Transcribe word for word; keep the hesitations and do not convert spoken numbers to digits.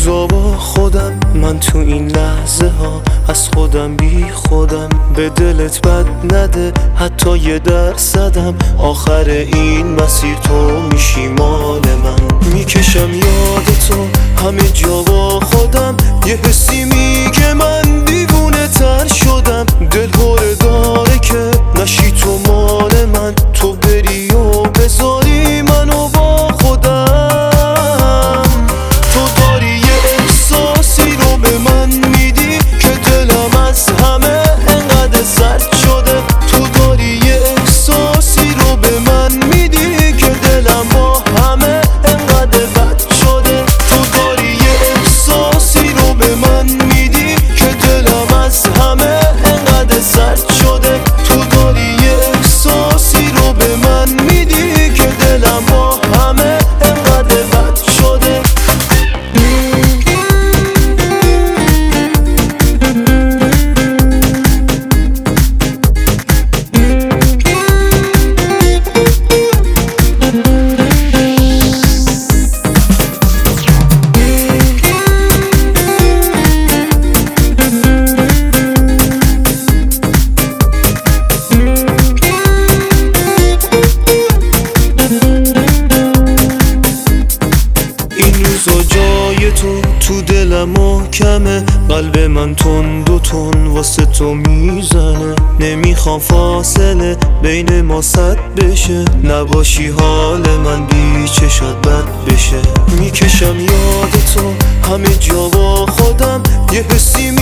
روزا با خودم، من تو این لحظه ها از خودم بی خودم. به دلت بد نده حتی یه درصدم، آخر این مسیر تو میشی مال من. میکشم یاد تو همه جا با خودم، یه حسی میگه من دیوونه تر شدم. دل هره داره که نشی تو مال من، تو بری و بذاری منو با خودم. تو داری یه احساسی رو به من میدی که دلم از همه انقدر سرد شده. تو داری یه احساسی رو به من میدی که دلم با همه انقدر بد شده. تو داری یه احساسی رو به من میدی که دلم از همه انقدر سرد شده. تو داری یه احساسی رو به من میدی که دلم با همه انقدر بد شده. جای تو تو دلم محکمه، قلب من تند و تند واسه تو میزنه. نمیخوام فاصله بین ما صد بشه، نباشی حال من بی چشات بد بشه. میکشم یاد تو همه جا با خودم، یه حسی